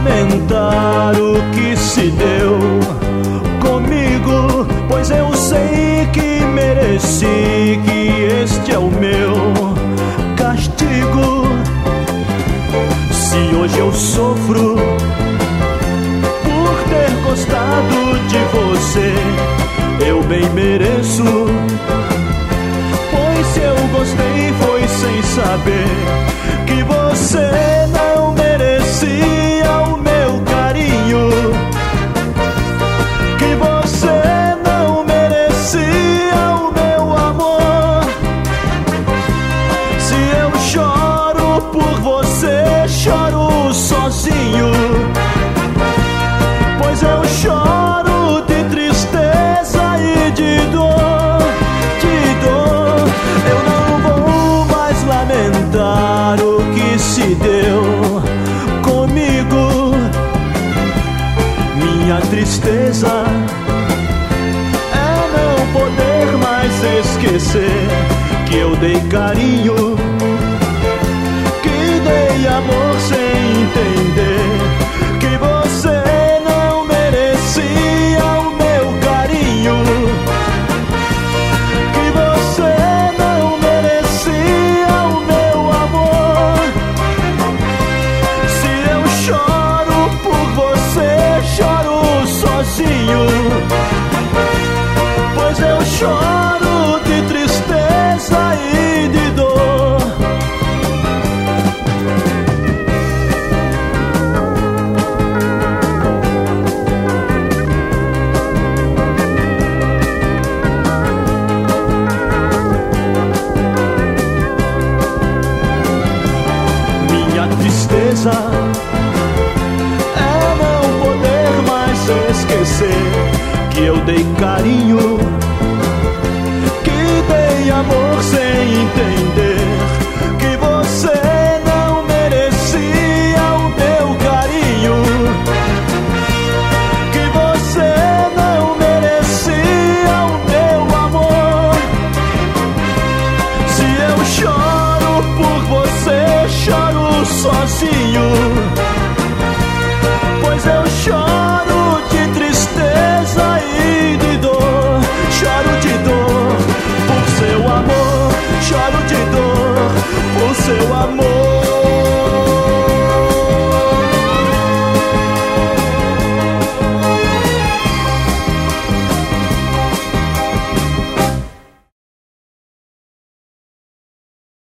lamentar o que se deu comigo, pois eu sei que mereci, que este é o meu castigo. Se hoje eu sofro por ter gostado de você, eu bem mereço, pois se eu gostei foi sem saber que você não merecia o meu carinho, que você não merecia o meu amor. Se eu choro por você, choro sozinho, pois eu choro de tristeza e de dor, de dor. Eu não vou mais lamentar o que se deu comigo. Minha tristeza é não poder mais esquecer que eu dei carinho, que dei amor sem entender que você não merecia o meu carinho, que você não merecia o meu amor. Se eu choro por você, choro sozinho, pois eu choro de tristeza e de dor. Minha tristeza é não poder mais esquecer que eu dei carinho, que dei amor sem entender